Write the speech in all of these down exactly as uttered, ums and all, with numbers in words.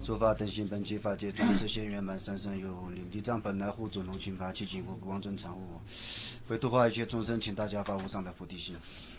诸法等心本具法界，众世现圆满，三生有无灵。地藏本来护主龙群法，其经过不妄正常物，为度化一切众生，请大家发无上的菩提心。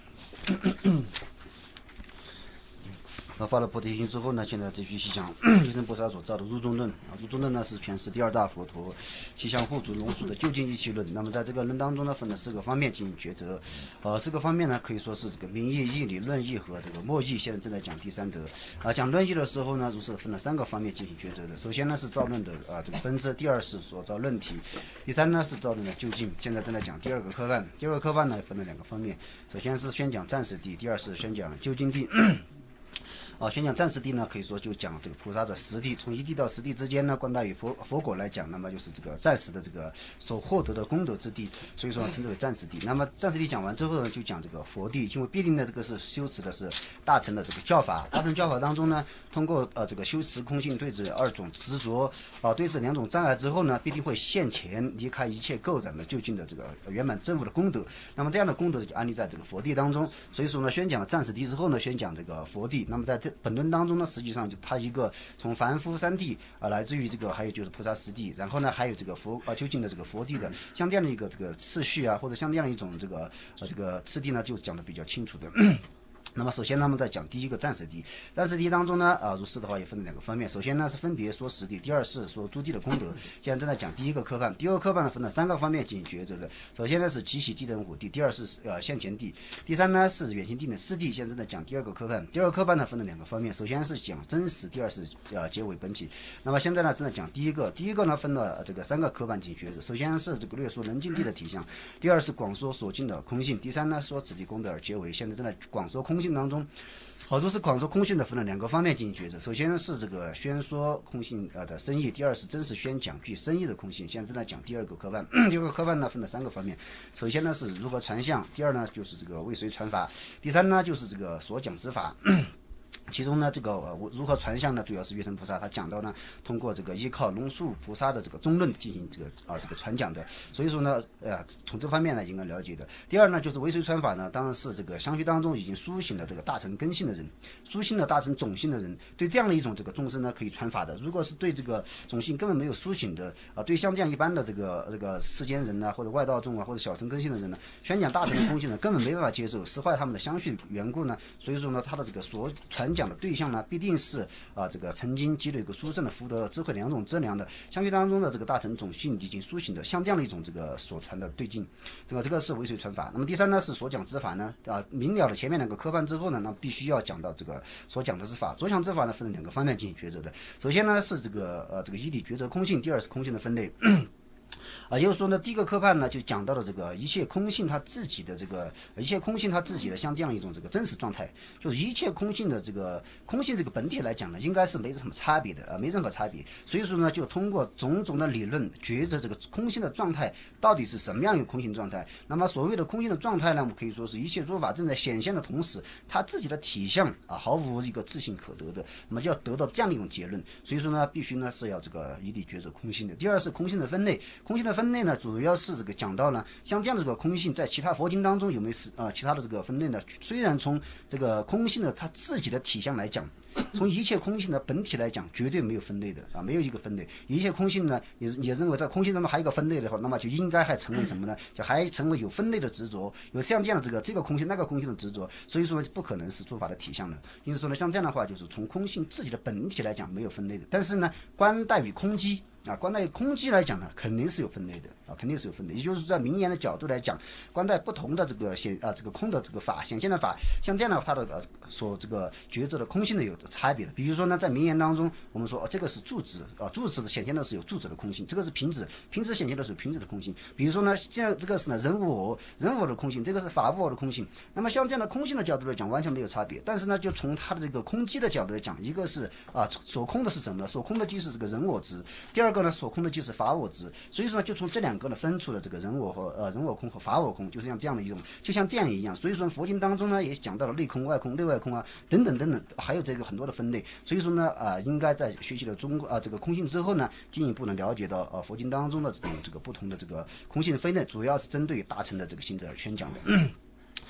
那发了菩提心之后呢，现在继续细讲弥勒菩萨所造的入中论啊。入中论呢是全世第二大佛陀气象护主龙树的究竟义气论。那么在这个论当中呢，分了四个方面进行抉择。呃，四个方面呢可以说是这个名义、义理、论义和这个默义。现在正在讲第三则啊。讲论义的时候呢，如是分了三个方面进行抉择的。首先呢是造论的啊这个本质，第二是所造论题，第三呢是造论的究竟。现在正在讲第二个科判。第二个科判呢分了两个方面，首先是宣讲暂时谛，第二是宣讲究竟谛。啊，宣讲暂时谛呢，可以说就讲这个菩萨的实谛，从一谛到十谛之间呢，观大于佛佛果来讲，那么就是这个暂时的这个所获得的功德之谛，所以说称之为暂时谛。那么暂时谛讲完之后呢，就讲这个佛谛，因为必定的这个是修持的是大乘的这个教法，大乘教法当中呢，通过呃这个修持空性对治二种执着啊，对治两种障碍之后呢，必定会现前离开一切垢染的究竟的这个圆满正悟的功德。那么这样的功德就安立在这个佛谛当中。所以说呢，宣讲了暂时谛之后呢，宣讲这个佛谛。那么在这本论当中呢，实际上就它一个从凡夫三谛啊、呃，来自于这个还有就是菩萨十谛，然后呢还有这个佛啊究竟的这个佛谛的，像这样的一个这个次序啊，或者像这样一种这个呃这个次第呢，就讲的比较清楚的。那么首先呢，我们在讲第一个暂时谛。暂时谛当中呢，啊、呃，如是的话也分了两个方面。首先呢是分别说实谛，第二是说诸谛的功德。现在正在讲第一个科判，第二个科判呢分了三个方面进行抉择的。首先呢是集喜谛等五谛，第二是呃现前谛，第三呢是远行谛的四谛。现在正在讲第二个科判。第二个科判呢分了两个方面，首先是讲真实，第二是呃结尾本体。那么现在呢正在讲第一个，第一个呢分了、呃、这个三个科判进行抉择。首先是这个略说能尽谛的体相，第二是广说所尽的空性，第三呢说此谛功德而结尾。现在正在广说空性当中。好处是广说空性的分了两个方面进行抉择。首先是这个宣说空性呃的深意，第二是真实宣讲具深意的空性。现在正在讲第二个科判。第二个科判呢分了三个方面，首先呢是如何传相，第二呢就是这个为谁传法，第三呢就是这个所讲之法。其中呢，这个呃如何传相呢？主要是月神菩萨他讲到呢，通过这个依靠龙树菩萨的这个中论进行这个啊、呃、这个传讲的。所以说呢，呃，从这方面呢应该了解的。第二呢，就是为谁传法呢？当然是这个相续当中已经苏醒了这个大乘根性的人，苏醒了大乘种性的人，对这样的一种这个众生呢可以传法的。如果是对这个种性根本没有苏醒的啊、呃，对像这样一般的这个这个世间人呢，或者外道众啊，或者小乘根性的人呢，宣讲大乘的空性呢，根本没办法接受，使坏他们的相续缘故呢。所以说呢，他的这个所传讲的对象呢，必定是啊、呃、这个曾经积累过殊胜的福德、智慧两种资粮的相续当中的这个大乘种性已经苏醒的，像这样的一种这个所传的对境，对吧？这个是为谁传法。那么第三呢是所讲之法呢啊、呃，明了了前面两个科判之后呢，那必须要讲到这个所讲的是法。所讲之法呢分了两个方面进行抉择的。首先呢是这个呃这个义理抉择空性，第二是空性的分类。啊，也就是说呢，第一个科判呢就讲到了这个一切空性它自己的这个一切空性它自己的像这样一种这个真实状态，就是一切空性的这个空性这个本体来讲呢，应该是没什么差别的啊，没任何差别。所以说呢，就通过种种的理论觉着这个空性的状态到底是什么样一个空性状态。那么所谓的空性的状态呢，我们可以说是一切诸法正在显现的同时，它自己的体相啊毫无一个自性可得的，那么就要得到这样的一种结论。所以说呢，必须呢是要这个一理觉着空性的。第二是空性的分类，空性的分类呢，主要是这个讲到呢，像这样的这个空性，在其他佛经当中有没有是啊其他的这个分类呢？虽然从这个空性的它自己的体相来讲，从一切空性的本体来讲，绝对没有分类的啊，没有一个分类。一切空性呢，也也认为在空性当中还有一个分类的话，那么就应该还成为什么呢？就还成为有分类的执着，有像这样的这个这个空性那个空性的执着。所以说呢，不可能是诸法的体相的。因此说呢，像这样的话，就是从空性自己的本体来讲没有分类的，但是呢，观待于空机。啊，观待空机来讲呢，肯定是有分类的啊，肯定是有分类。也就是在名言的角度来讲，观待不同的这个显啊这个空的这个法显现的法，像这样的它的呃所这个觉知的空性的有差别的。比如说呢，在名言当中，我们说、哦、这个是住止啊，住止的显现的是有住止的空性，这个是平止，平止显现的是有平止的空性。比如说呢，这样这个是呢人无我，人无我的空性，这个是法无我的空性。那么像这样的空性的角度来讲，完全没有差别。但是呢，就从它的这个空机的角度来讲，一个是啊所空的是什么呢？所空的即是这个人我执，第二个呢，所空的就是法我执，所以说呢，就从这两个呢分出了这个人我和呃人我空和法我空，就是像这样的一种，就像这样一样。所以说佛经当中呢也讲到了内空、外空、内外空啊等等等等，还有这个很多的分类。所以说呢啊、呃，应该在学习了中啊、呃、这个空性之后呢，进一步呢了解到呃佛经当中的这种这个不同的这个空性分类，主要是针对大乘的这个行者而宣讲的。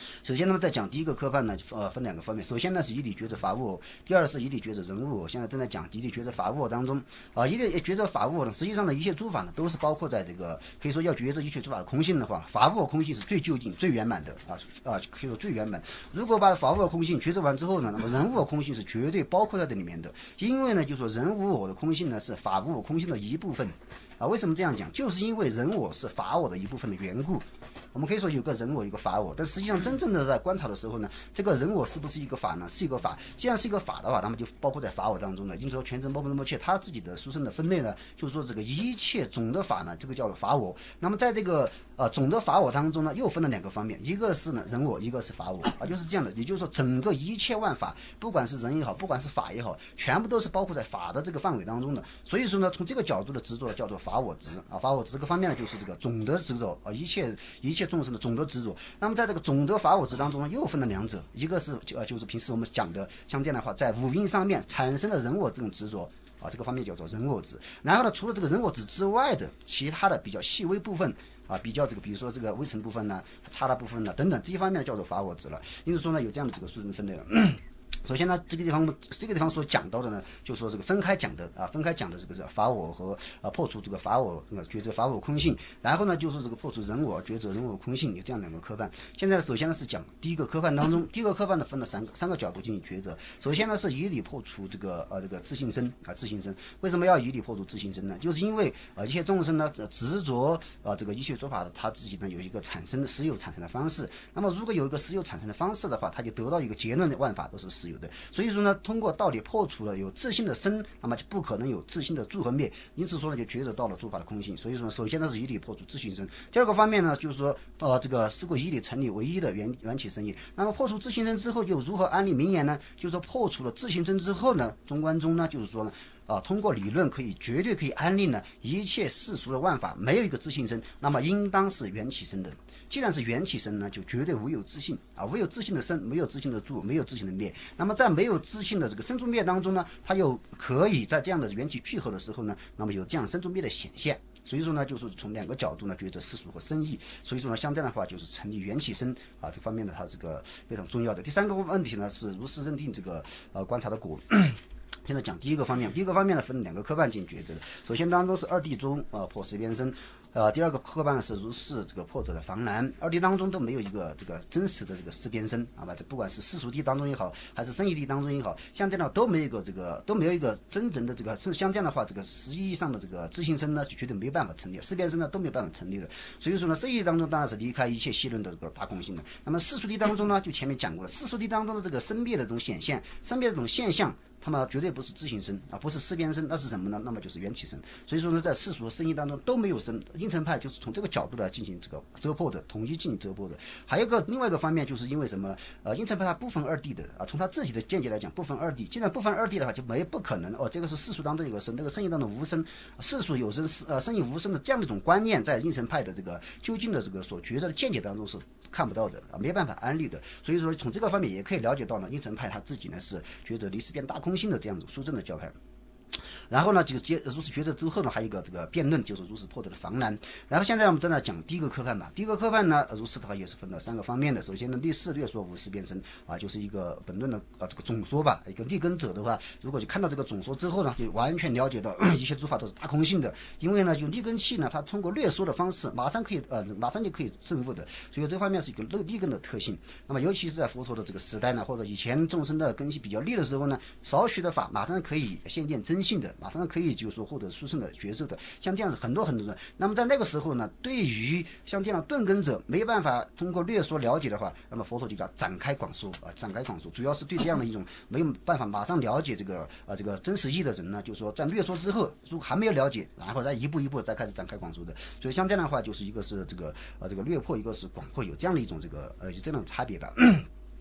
首先，那么在讲第一个科判呢，呃，分两个方面。首先呢是以理抉择法物偶，第二是以理抉择人物偶。现在正在讲以理抉择法物偶当中，啊、呃，以理抉择法物偶呢，实际上呢一切诸法呢都是包括在这个，可以说要抉择一切诸法的空性的话，法物偶空性是最究竟、最圆满的啊啊，可以说最圆满。如果把法物偶空性抉择完之后呢，那么人物偶空性是绝对包括在这里面的，因为呢，就说人物偶的空性呢是法物偶空性的一部分。啊，为什么这样讲？就是因为人我是法我的一部分的缘故。我们可以说有个人我，有个法我，但实际上真正的在观察的时候呢，这个人我是不是一个法呢？是一个法。既然是一个法的话，那么就包括在法我当中了。因此说全真波波摩切他自己的书生的分类呢，就是说这个一切总的法呢，这个叫做法我。那么在这个呃总的法我当中呢，又分了两个方面，一个是呢人我，一个是法我啊，就是这样的。也就是说，整个一切万法，不管是人也好，不管是法也好，全部都是包括在法的这个范围当中的。所以说呢，从这个角度的执着叫做法我执啊，法我执这个方面呢，就是这个总的执着啊，一切一切众生的总的执着。那么在这个总的法我执当中呢，又分了两者，一个是呃就是平时我们讲的像这样的话，在五蕴上面产生了人我这种执着啊，这个方面叫做人我执。然后呢，除了这个人我执之外的其他的比较细微部分啊，比较这个比如说这个微尘部分呢、差的部分呢等等这一方面叫做法我执了。因此说呢，有这样的这个书生分类了。首先呢，这个地方这个地方所讲到的呢，就说这个分开讲的啊，分开讲的这个是法我和啊破除这个法我呃抉择法我空性，然后呢就是这个破除人我抉择人我空性，有这样两个科判。现在首先呢是讲第一个科判当中，第一个科判呢分了三个三个角度进行抉择。首先呢是以理破除这个呃这个自性身啊自性身，为什么要以理破除自性身呢？就是因为呃一切众生呢执着啊这个一切说法的他自己呢有一个产生的实有产生的方式，那么如果有一个实有产生的方式的话，他就得到一个结论的万法都是实有的。所以说呢，通过道理破除了有自性的生，那么就不可能有自性的住和灭，因此说呢，就抉择到了诸法的空性。所以说，首先呢是以理破除自性生。第二个方面呢，就是说，呃，这个是故以理成立唯一的缘缘起生意。那么破除自性生之后，又如何安立名言呢？就是说，破除了自性生之后呢，中观中呢，就是说呢。啊，通过理论可以绝对可以安立呢，一切世俗的万法没有一个自性生，那么应当是缘起生的。既然是缘起生呢，就绝对无有自性啊，无有自性的生，没有自性的住，没有自性的灭。那么在没有自性的这个生住灭当中呢，它又可以在这样的缘起聚合的时候呢，那么有这样生住灭的显现。所以说呢，就是从两个角度呢，抉择世俗和生意。所以说呢，像这样的话，就是成立缘起生啊，这方面呢，它是个非常重要的。第三个问题呢，是如实认定这个呃观察的果。现在讲第一个方面，第一个方面呢分两个科判进行抉择的。首先当中是二谛中呃破十边身，呃第二个科判呢是如是这个破者的防难。二谛当中都没有一个这个真实的这个十边身啊，这不管是世俗谛当中也好，还是生意谛当中也好，像这样的都没有一个这个都没有一个真正的这个像这样的话，这个实义上的这个自性身呢，就绝对没有办法成立，十边身呢都没有办法成立的。所以说呢，生意谛当中当然是离开一切细论的这个大空性的。那么世俗谛当中呢，就前面讲过了，世俗谛当中的这个生灭的这种显现，生灭的这种现象。他们绝对不是自性生啊，不是四边生，那是什么呢？那么就是缘起生。所以说呢，在世俗的生意当中都没有生。应成派就是从这个角度来进行这个遮破的，统一进行遮破的。还有一个另外一个方面，就是因为什么？呃，应成派它不分二谛的啊，从他自己的见解来讲，不分二谛。既然不分二谛的话，就没不可能哦，这个是世俗当中有个生，那个生意当中无生，世俗有生，呃，生意无生的这样的一种观念，在应成派的这个究竟的这个所抉择的见解当中是看不到的啊，没办法安立的。所以说，从这个方面也可以了解到呢，应成派他自己呢是抉择离世变大空性的这样一种殊胜的教派。然后呢，就是接如是抉择之后呢，还有一个这个辩论，就是如是破者的防难。然后现在我们正在讲第一个科判吧。第一个科判呢，如是的话也是分了三个方面的。首先呢，立事略说无事变身啊，就是一个本论的啊这个总说吧。一个立根者的话，如果就看到这个总说之后呢，就完全了解到一切诸法都是大空性的。因为呢，用立根器呢，它通过略说的方式，马上可以呃马上就可以证悟的。所以这方面是一个立根的特性。那么尤其是在佛陀的这个时代呢，或者以前众生的根系比较利的时候呢，少许的法马上可以现见真性的。马上可以就是说获得殊胜的觉受的，像这样子很多很多人。那么在那个时候呢，对于像这样的顿根者没办法通过略说了解的话，那么佛陀就叫展开广说啊，展开广说，主要是对这样的一种没有办法马上了解这个呃这个真实义的人呢，就是说在略说之后，如果还没有了解，然后再一步一步再开始展开广说的。所以像这样的话，就是一个是这个呃这个略破，一个是广破，有这样的一种这个呃有这样的差别吧。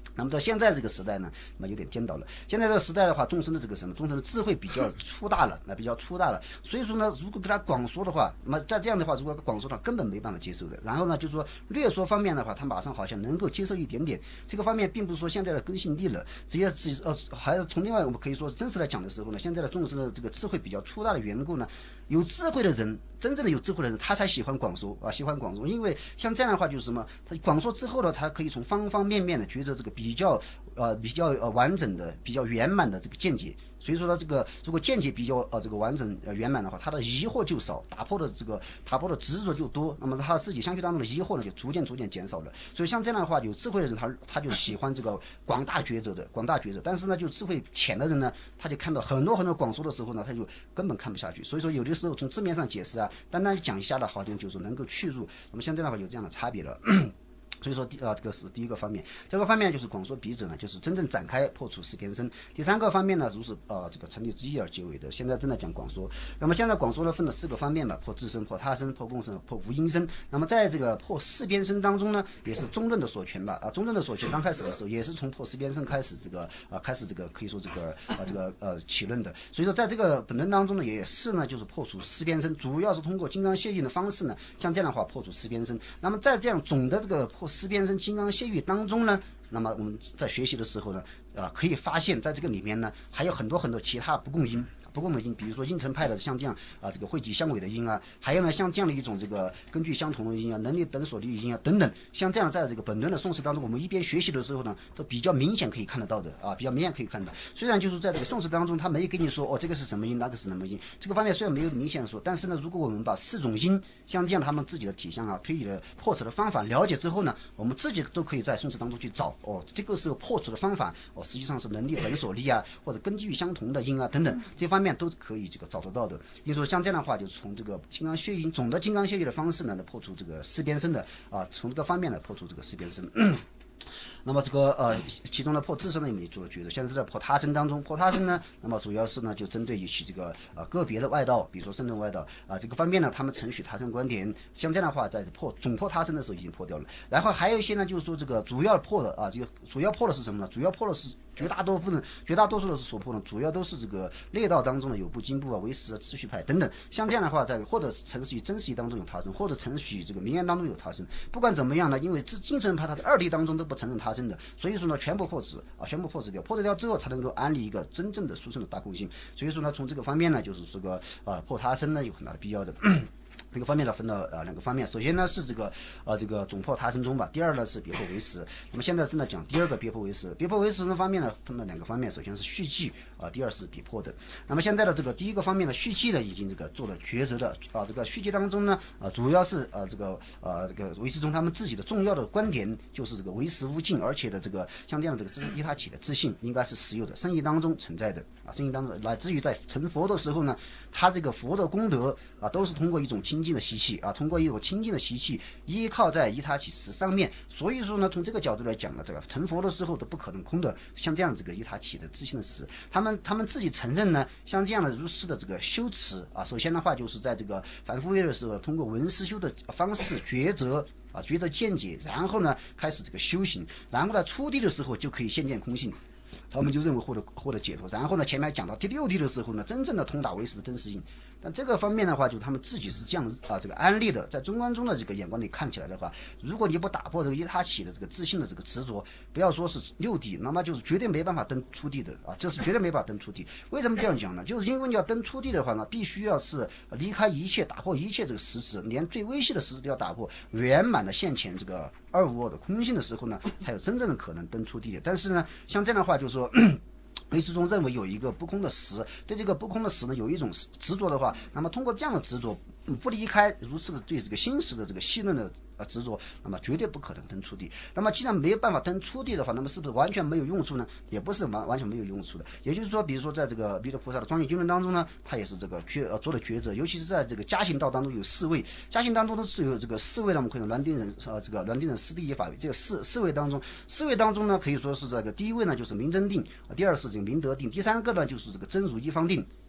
那么在现在这个时代呢，那么有点颠倒了。现在这个时代的话，众生的这个什么，众生的智慧比较粗大了，那比较粗大了。所以说呢，如果给他广说的话，那么在这样的话，如果广说的话，根本没办法接受的。然后呢，就是说略说方面的话，他马上好像能够接受一点点。这个方面并不是说现在的更新力了，这也是呃，还是从另外我们可以说真实来讲的时候呢，现在的众生的这个智慧比较粗大的缘故呢。有智慧的人，真正的有智慧的人，他才喜欢广说啊，喜欢广说。因为像这样的话，就是什么？他广说之后呢，他可以从方方面面的觉得这个比较呃比较呃完整的、比较圆满的这个见解。所以说呢，这个如果见解比较呃这个完整呃圆满的话，他的疑惑就少，打破的这个打破的执着就多，那么他自己相续当中的疑惑呢就逐渐逐渐减少了。所以像这样的话，有智慧的人他他就喜欢这个广大觉者的广大觉者，但是呢，就智慧浅的人呢，他就看到很多很多广说的时候呢，他就根本看不下去。所以说有的时候从字面上解释啊，单单讲一下的好像就是能够去入，那么像这样的话有这样的差别了。所以说，第啊这个是第一个方面。第二个方面就是广说彼者呢，就是真正展开破除四边身。第三个方面呢，如是呃这个成立之一而结尾的。现在正在讲广说。那么现在广说呢分了四个方面嘛，破自身、破他身、破共生、破无因身。那么在这个破四边身当中呢，也是中论的所权吧。啊，中论的所权刚开始的时候也是从破四边身开始这个啊开始这个可以说这个啊这个呃起论的。所以说在这个本论当中呢，也是呢就是破除四边身，主要是通过金刚泻运的方式呢，像这样的话破除四边身。那么在这样总的这个破四边身金刚泻运当中呢，那么我们在学习的时候呢，啊，可以发现在这个里面呢，还有很多很多其他不共因。不共的因，比如说应成派的像这样啊，这个汇集相违的因啊，还有呢像这样的一种这个根据相同的因啊，能力等所立因啊等等，像这样在这个本论的宋词当中，我们一边学习的时候呢，都比较明显可以看得到的啊，比较明显可以看到。虽然就是在这个宋词当中，他没跟你说哦这个是什么因，那个是什么因，这个方面虽然没有明显说，但是呢，如果我们把四种因像这样他们自己的体相啊、推理的破除的方法了解之后呢，我们自己都可以在宋词当中去找哦，这个是破除的方法哦，实际上是能力本所立啊，或者根据相同的因啊等等，这方面都可以这个找得到的。因为说像这样的话，就从这个金刚血因总的金刚血运的方式呢，来破除这个四边身的啊，从这个方面来破除这个四边身。那么这个呃，其中的破自身呢也没做了抉择，现在是在破他身当中。破他身呢，那么主要是呢就针对于其这个呃个别的外道，比如说圣人外道啊、呃、这个方面呢，他们承许他身观点，像这样的话，在破总破他身的时候已经破掉了。然后还有一些呢，就是说这个主要破的啊，这个主要破的是什么呢？主要破的是绝大多数呢，绝大多数的是所破呢，主要都是这个列道当中的有部、经部啊、唯识啊、秩序派等等。像这样的话，在或者承许真实义当中有他身，或者承许这个名言当中有他身。不管怎么样呢，因为精神派它的二谛当中都不承认他身的，所以说呢，全部破执啊，全部破执掉，破执掉之后才能够安立一个真正的殊胜的大空性。所以说呢，从这个方面呢，就是这个呃破他身呢有很大的必要的。这个方面呢分了呃两个方面，首先呢是这个呃这个总破他身中吧，第二呢是别破为实。那么现在正在讲第二个别破为实，别破为实的方面呢分了两个方面，首先是续记啊、呃，第二是别破的。那么现在的这个第一个方面的续记呢已经这个做了抉择的啊、呃，这个续记当中呢啊、呃、主要是呃这个呃这个唯识宗他们自己的重要的观点就是这个唯识无尽，而且的这个像这样的这个依他起的自信应该是实有的，生意当中存在的啊，生意当中乃至于在成佛的时候呢，他这个佛的功德啊都是通过一种清净的习气啊，通过一种清净的习气，依靠在依他起实上面。所以说呢，从这个角度来讲呢，这个成佛的时候都不可能空的。像这样这个依他起的自信的实，他们他们自己承认呢，像这样的如是的这个修持啊，首先的话就是在这个反复位的时候，通过文思修的方式抉择。啊，抉择见解，然后呢，开始这个修行，然后呢，初地的时候就可以现见空性，他们就认为获得获得解脱。然后呢，前面讲到第六地的时候呢，真正的通达唯识的真实性。但这个方面的话，就他们自己是这样啊，这个安利的，在中观中的这个眼光里看起来的话，如果你不打破这个依他起的这个自信的这个执着，不要说是六地，那么就是绝对没办法登初地的啊，这是绝对没办法登初地。为什么这样讲呢？就是因为你要登初地的话呢，必须要是离开一切，打破一切这个实质，连最微细的实质都要打破，圆满的现前这个二无我的空性的时候呢，才有真正的可能登初地的。但是呢，像这样的话，就是说。唯识中认为有一个不空的实，对这个不空的实呢有一种执着的话，那么通过这样的执着，不离开如此的对这个心识的这个细论的呃执着，那么绝对不可能登初地。那么既然没有办法登初地的话，那么是不是完全没有用处呢？也不是完完全没有用处的。也就是说，比如说在这个弥勒菩萨的庄严经论当中呢，他也是这个抉呃做了抉择，尤其是在这个家行道当中有四位，家行当中都是有这个四位呢，我们可以说煖丁人呃这个煖丁人四第一法，这个四四位当中，四位当中呢可以说是这个第一位呢就是明真定，第二是这个明德定，第三个呢就是这个真如一方定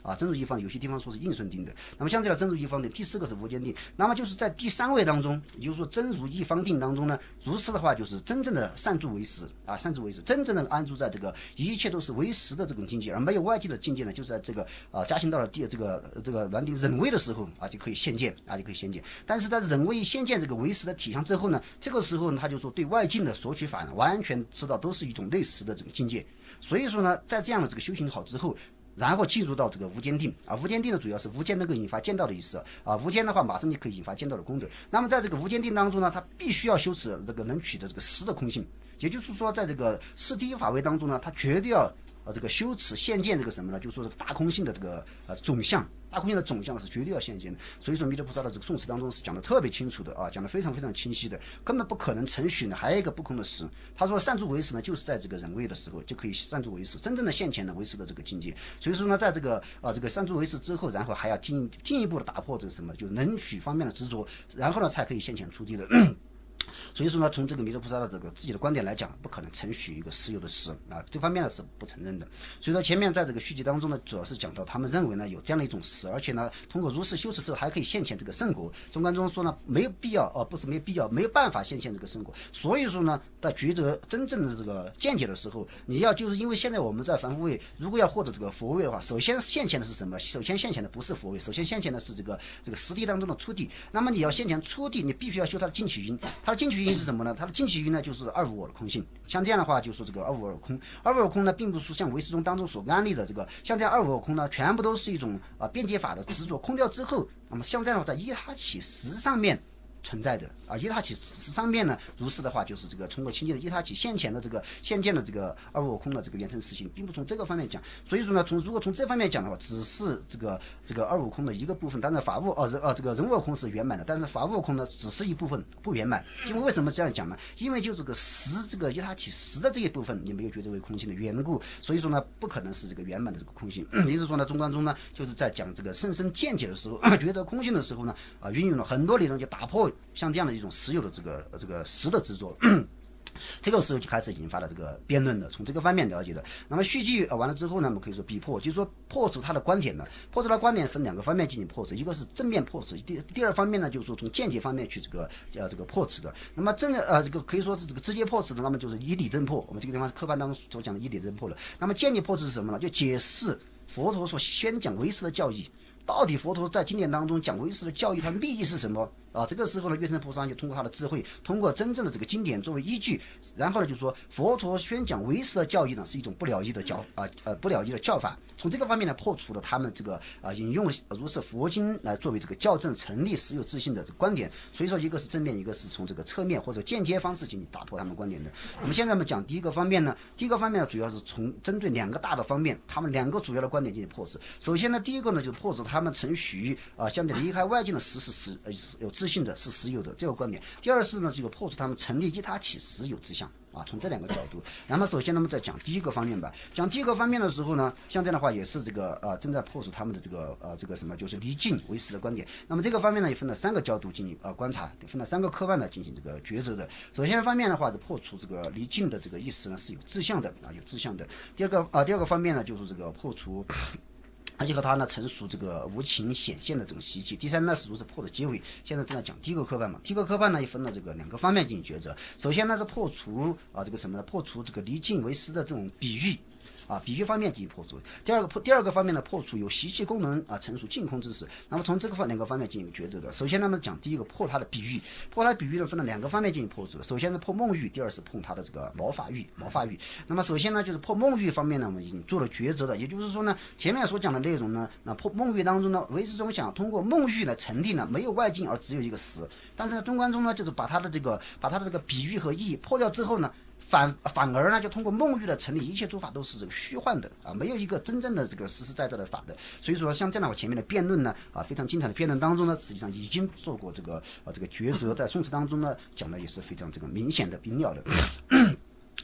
啊，真如一方有些地方说是应顺定的。那么像这样真如一方定，第四个是无间定。那么就是在第三位当中，也就是说真如一方定当中呢，如是的话就是真正的善住为实啊，善住为实，真正的安住在这个一切都是为实的这种境界，而没有外界的境界呢，就是在这个啊加行到了第这个这个软定忍位的时候啊，就可以现见啊，就可以现见。但是在忍位现见这个为实的体相之后呢，这个时候呢，他就说对外境的索取法呢，完全知道都是一种类似的这个境界。所以说呢，在这样的这个修行好之后。然后进入到这个无间定啊，无间定的主要是无间能够引发见道的意思啊，无间的话马上就可以引发见道的功德。那么在这个无间定当中呢，它必须要修持这个能取的这个实的空性，也就是说，在这个四第一法位当中呢，它绝对要呃这个修持现见这个什么呢？就是说这个大空性的这个呃总相。大空性的总相是绝对要现见的，所以说弥勒菩萨的这个颂词当中是讲的特别清楚的啊，讲的非常非常清晰的，根本不可能承许呢。还有一个不空的实，他说善住为实呢，就是在这个忍位的时候就可以善住为实，真正的现前的为实的这个境界。所以说呢，在这个啊这个善住为实之后，然后还要进进一步的打破这个什么，就是能取方面的执着，然后呢才可以现前出地的。所以说呢，从这个弥勒菩萨的这个自己的观点来讲，不可能承许一个实有的实啊，这方面呢是不承认的。所以说前面在这个续集当中呢，主要是讲到他们认为呢有这样的一种实，而且呢通过如是修持之后还可以现前这个圣果。中观中说呢没有必要哦，不是没有必要，没有办法现前这个圣果。所以说呢，在抉择真正的这个见解的时候，你要就是因为现在我们在凡夫位，如果要获得这个佛位的话，首先现前的是什么？首先现前的不是佛位，首先现前的是这个这个实地当中的初地。那么你要现前初地，你必须要修它的进取因，它的进取因是什么呢？它的进取因呢，就是二无我的空性。像这样的话，就说这个二无我空，二无我空呢，并不是像唯识中当中所安立的这个，像这样二无我空呢，全部都是一种啊辩解法的执着，空掉之后，那么像这样的话，在依他起实上面存在的啊，依他起实上面呢，如是的话，就是这个通过清净的依他起现前的这个现见的这个二无我空的这个圆成实性，并不从这个方面讲。所以说呢，从如果从这方面讲的话，只是这个这个二无空的一个部分，当然法物哦呃这个人我空是圆满的，但是法物空呢只是一部分不圆满。因为为什么这样讲呢？因为就这个实这个依他起实的这一部分，你没有觉知为空性的缘故，所以说呢，不可能是这个圆满的这个空性。也就是说呢，中观中呢，就是在讲这个甚深见解的时候，觉得空性的时候呢，啊、呃，运用了很多理论，就打破像这样的一种实有的这个这个实的执着。这个时候就开始引发了这个辩论了，从这个方面了解的。那么续记、呃、完了之后呢，我们可以说逼破，就是说破除他的观点呢，破除他的观点分两个方面进行破除，一个是正面破除，第第二方面呢，就是说从见解方面去这个呃这个破除的。那么正呃这个可以说是这个直接破除的，那么就是以理证破，我们这个地方课本当中所讲的以理证破了。那么间接破除是什么呢？就解释佛陀所宣讲唯识的教义。到底佛陀在经典当中讲唯识的教义，它的利益是什么啊？这个时候呢，月生菩萨就通过他的智慧，通过真正的这个经典作为依据，然后呢，就说佛陀宣讲唯识的教义呢，是一种不了义的教啊呃不了义的教法。从这个方面呢，破除了他们这个啊引用如是佛经来作为这个校正成立实有自信的这个观点。所以说，一个是正面，一个是从这个侧面或者间接方式进行打破他们观点的。我们现在我们讲第一个方面呢，第一个方面呢，主要是从针对两个大的方面，他们两个主要的观点进行破除。首先呢，第一个呢，就是破除他们承许啊，相对离开外境的实是实呃有自信的，是实有的这个观点。第二是呢，这个破除他们成立依他起实有之相。啊，从这两个角度，那么首先，那么再讲第一个方面吧。讲第一个方面的时候呢，像这样的话也是这个呃正在破除他们的这个呃这个什么，就是离境为实的观点。那么这个方面呢，也分了三个角度进行呃观察，分了三个科办呢进行这个抉择的。首先方面的话是破除这个离境的这个意思呢是有志向的啊，有志向的。第二个啊、呃、第二个方面呢就是这个破除。而且和他呢成熟这个无情显现的这种习气。第三呢是如是破的结尾。现在正在讲第一个科办嘛，第一个科办呢也分了这个两个方面进行抉择。首先呢是破除啊这个什么呢？破除这个离境为实的这种比喻。啊，比喻方面进行破除。第二个破，第二个方面呢，破除有习气功能啊，成熟净空之时。那么从这个方两个方面进行抉择的。首先，那么讲第一个破它的比喻，破它的比喻呢分了两个方面进行破除的。首先呢破梦欲，第二是破它的这个毛发欲，毛发欲。那么首先呢就是破梦欲方面呢，我们已经做了抉择的。也就是说呢，前面所讲的内容呢，那破梦欲当中呢，唯识中想通过梦欲来成立呢，没有外境而只有一个实。但是呢，中观中呢，就是把它的这个把它的这个比喻和意义破掉之后呢。反反而呢，就通过梦欲的成立，一切诸法都是这个虚幻的啊，没有一个真正的这个实实在在的法的。所以说，像这样的我前面的辩论呢，啊，非常精彩的辩论当中呢，实际上已经做过这个啊这个抉择，在宋词当中呢讲的也是非常这个明显的明了的。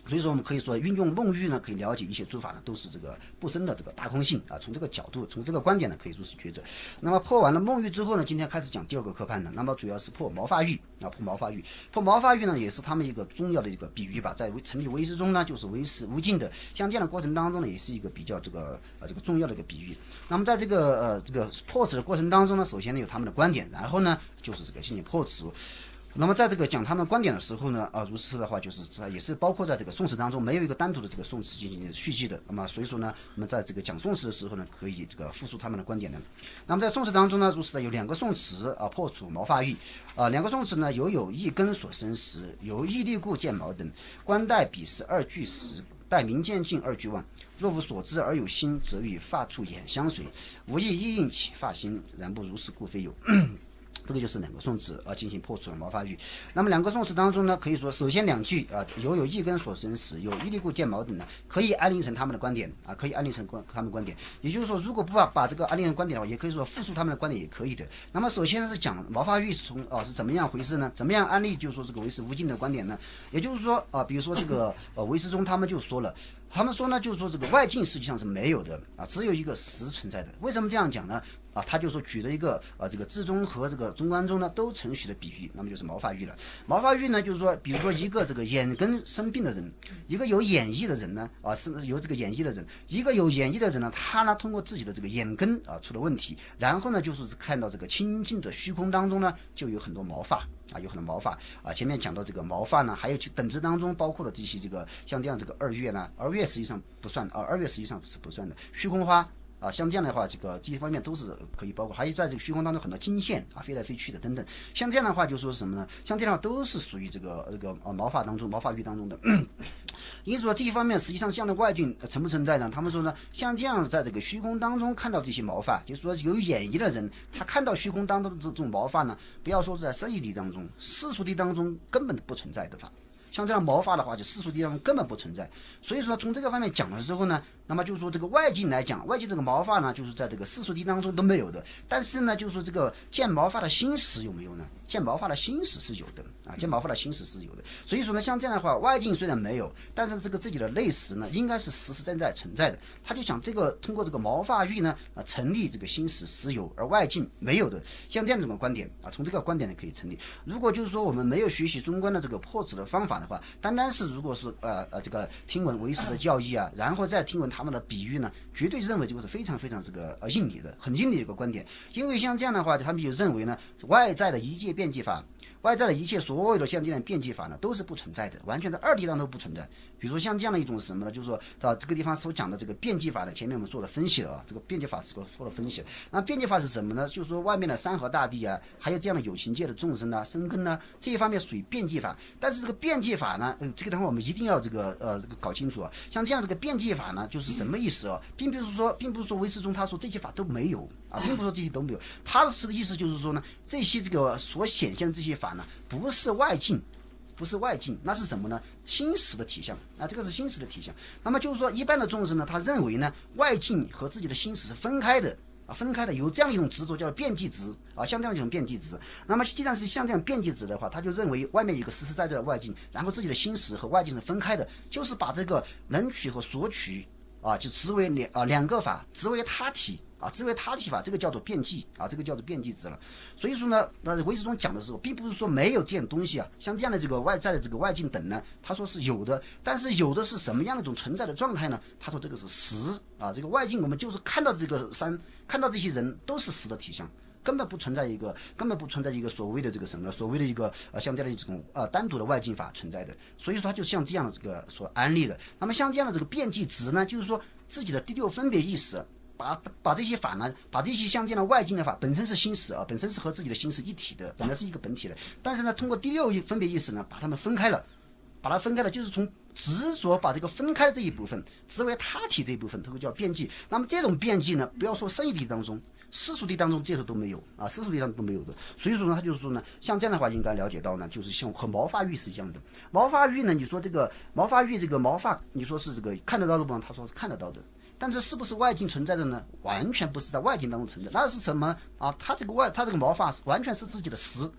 所以说我们可以说运用梦域呢，可以了解一些诸法呢都是这个不生的这个大空性啊。从这个角度，从这个观点呢，可以说是抉择。那么破完了梦域之后呢，今天开始讲第二个科判呢，那么主要是破毛发域啊，破毛发域。破毛发域呢，也是他们一个重要的一个比喻吧，在成立唯识中呢，就是唯识无尽的，像这样的过程当中呢，也是一个比较这个呃这个重要的一个比喻。那么在这个呃这个破此的过程当中呢，首先呢有他们的观点，然后呢就是这个进行破此。那么在这个讲他们观点的时候呢，啊，如是的话，就是也是包括在这个宋词当中没有一个单独的这个宋词进行续记的。那么所以说呢，我们在这个讲宋词的时候呢，可以这个复述他们的观点的。那么在宋词当中呢，如是的有两个宋词啊，破除毛发域啊，两个宋词呢，有有一根所生时，有义利故见毛等，官代彼时二句时，待明见尽二句望。若无所知而有心，则与发处眼相随；无意意应起发心，然不如是故非有。这个就是两个宋词啊，进行破除了毛发域。那么两个宋词当中呢，可以说首先两句啊，有有一根所生时，有义利故见毛等呢，可以安立成他们的观点啊，可以安立成他们的观点。也就是说，如果不把把这个安立成观点的话，也可以说复述他们的观点也可以的。那么首先是讲毛发域是从啊是怎么样回事呢？怎么样安立就是说这个唯识无尽的观点呢？也就是说啊，比如说这个呃唯识中他们就说了。他们说呢，就是说这个外境实际上是没有的啊，只有一个实存在的。为什么这样讲呢？啊，他就说举了一个啊，这个智中和这个中观中呢都承许的比喻，那么就是毛发域了。毛发域呢，就是说，比如说一个这个眼根生病的人，一个有眼翳的人呢，啊，是有这个眼翳的人，一个有眼翳的人呢，他呢通过自己的这个眼根啊出了问题，然后呢就是看到这个清净的虚空当中呢就有很多毛发。啊，有很多毛发啊。前面讲到这个毛发呢，还有等值当中包括了这些这个像这样这个二月呢，二月实际上不算啊，二月实际上是不算的。虚空花啊，像这样的话，这个这些方面都是可以包括，还有在这个虚空当中很多金线啊，飞来飞去的等等。像这样的话，就说是什么呢？像这样的话都是属于这个这个啊毛发当中、毛发域当中的。因此说这一方面，实际上这样的外境存不存在呢？他们说呢，像这样在这个虚空当中看到这些毛发，就是说有眼翳的人，他看到虚空当中的这种毛发呢，不要说是在生意地当中，世俗地当中根本不存在的法。像这样毛发的话，就世俗地当中根本不存在。所以说从这个方面讲的时候呢，那么就是说这个外境来讲，外境这个毛发呢，就是在这个世俗地当中都没有的。但是呢，就是说这个见毛发的心识有没有呢？见毛发的心识是有的啊，见毛发的心识是有的。所以说呢，像这样的话，外境虽然没有，但是这个自己的内识呢，应该是实实在在存在的。他就想这个通过这个毛发域呢，啊，成立这个心识实有而外境没有的，像这样一种观点啊，从这个观点呢可以成立。如果就是说我们没有学习中观的这个破此的方法的话，单单是如果是呃呃这个听闻唯识的教义啊，然后再听闻他们的比喻呢，绝对认为这个是非常非常这个呃硬理的，很硬理的一个观点。因为像这样的话，他们就认为呢，外在的一切变即法，外在的一切所有的像这样变即法呢，都是不存在的，完全在二谛当中不存在。比如说像这样的一种什么呢？就是说到这个地方所讲的这个变即法的，前面我们做了分析了啊，这个变即法是做了分析了。那变即法是什么呢？就是说外面的山河大地啊，还有这样的有情界的众生啊、生根啊，这一方面属于变即法。但是这个变即法呢，呃，这个地方我们一定要这个呃这个搞清楚啊。像这样这个变即法呢，就是什么意思啊？并不是说，并不是说唯识中他说这些法都没有啊，并不是说这些都没有。他是的意思就是说呢，这些这个所显现的这些法呢，不是外境。不是外境，那是什么呢？心识的体相啊，这个是心识的体相。那么就是说，一般的众生呢，他认为呢，外境和自己的心识是分开的啊，分开的，有这样一种执着叫变即执啊，像这样一种变即执。那么既然是像这样变即执的话，他就认为外面有一个实实在在的外境，然后自己的心识和外境是分开的，就是把这个能取和所取啊，就执为两啊两个法，执为他体。啊，执为他体法，这个叫做变即啊，这个叫做变即执了。所以说呢，那唯识中讲的时候，并不是说没有这样东西啊，像这样的这个外在的这个外境等呢，他说是有的，但是有的是什么样的一种存在的状态呢？他说这个是实啊，这个外境我们就是看到这个山，看到这些人都是实的体相。根本不存在一个，根本不存在一个所谓的这个什么呢？所谓的一个呃，像这样的一种呃单独的外境法存在的。所以说，它就像这样的这个所安立的。那么像这样的这个变即执呢，就是说自己的第六分别意识。把把这些法呢，把这些相见的外境的法本身是心识啊，本身是和自己的心识一体的，本来是一个本体的。但是呢，通过第六分别意识呢，把它们分开了，把它分开了，就是从执着把这个分开这一部分，执为他体这一部分，这个叫变即。那么这种变即呢，不要说生意地当中，世俗地当中这些都没有啊，世俗地当中都没有的。所以说呢，他就是说呢，像这样的话应该了解到呢，就是像和毛发域是一样的。毛发域呢，你说这个毛发域这个毛发，你说是这个看得到的不？他说是看得到的。但这是不是外境存在的呢？完全不是在外境当中存在，那是什么啊？它这个外，它这个毛发完全是自己的实，